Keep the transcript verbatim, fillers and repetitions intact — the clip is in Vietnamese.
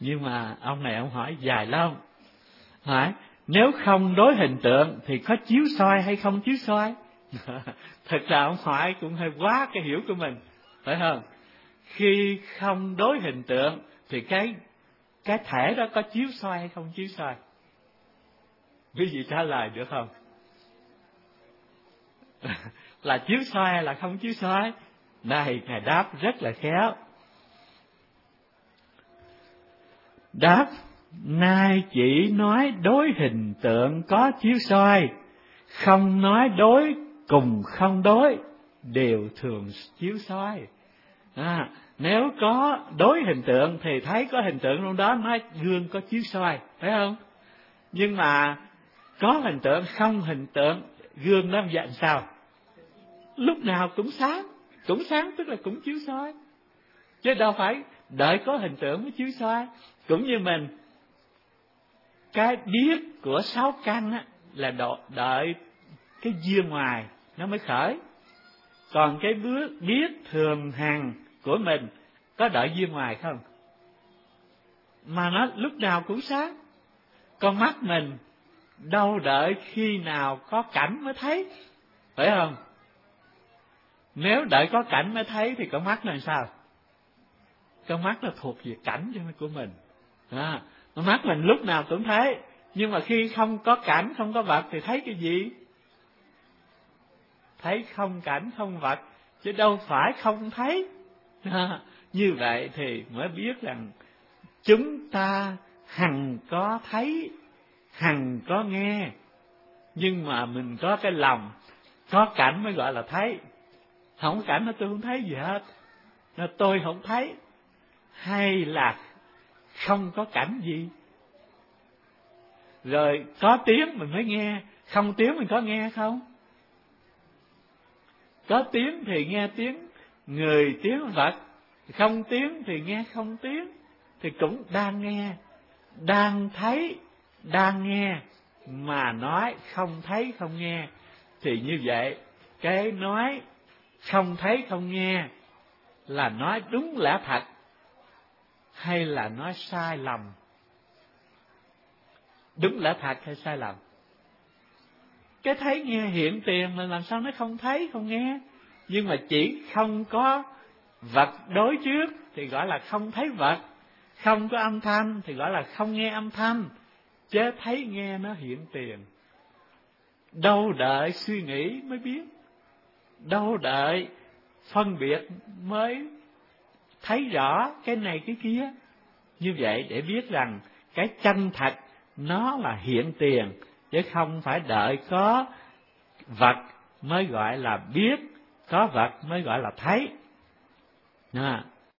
Nhưng mà ông này ông hỏi dài lắm, hỏi nếu không đối hình tượng thì có chiếu soi hay không chiếu soi? Thật ra ông hỏi cũng hơi quá cái hiểu của mình, phải không? Khi không đối hình tượng thì cái cái thể đó có chiếu soi hay không chiếu soi? Quý vị trả lời được không? Là chiếu soi hay là không chiếu soi? Này, Ngài đáp rất là khéo. Đáp: nay chỉ nói đối hình tượng có chiếu soi, không nói đối cùng không đối đều thường chiếu soi. À, nếu có đối hình tượng thì thấy có hình tượng trong đó, nói gương có chiếu soi, phải không? Nhưng mà có hình tượng không hình tượng, gương đó dạng sao? Lúc nào cũng sáng, cũng sáng tức là cũng chiếu soi, chứ đâu phải đợi có hình tượng mới chiếu soi. Cũng như mình, cái biết của sáu căn á là đợi cái duyên ngoài nó mới khởi, còn cái bước biết thường hằng của mình có đợi duyên ngoài không? Mà nó lúc nào cũng sáng. Con mắt mình đâu đợi khi nào có cảnh mới thấy, phải không? Nếu đợi có cảnh mới thấy thì con mắt là sao? Con mắt nó thuộc về cảnh của mình. À, con mắt mình lúc nào cũng thấy, nhưng mà khi không có cảnh, không có vật thì thấy cái gì? Thấy không cảnh, không vật, chứ đâu phải không thấy. À, như vậy thì mới biết rằng chúng ta hằng có thấy, hằng có nghe, nhưng mà mình có cái lòng có cảnh mới gọi là thấy. Không có cảnh là tôi không thấy gì hết, là tôi không thấy. Hay là không có cảnh gì, rồi có tiếng mình mới nghe, không tiếng mình có nghe không? Có tiếng thì nghe tiếng người, tiếng vật, không tiếng thì nghe không tiếng, thì cũng đang nghe, đang thấy, đang nghe, mà nói không thấy không nghe. Thì như vậy cái nói không thấy không nghe là nói đúng lẽ thật hay là nói sai lầm? Đúng lẽ thật hay sai lầm? Cái thấy nghe hiện tiền là làm sao nó không thấy không nghe? Nhưng mà chỉ không có vật đối trước thì gọi là không thấy vật, không có âm thanh thì gọi là không nghe âm thanh, chứ thấy nghe nó hiện tiền. Đâu đợi suy nghĩ mới biết, đâu đợi phân biệt mới thấy rõ cái này cái kia. Như vậy để biết rằng cái chân thật nó là hiện tiền, chứ không phải đợi có vật mới gọi là biết, có vật mới gọi là thấy. À,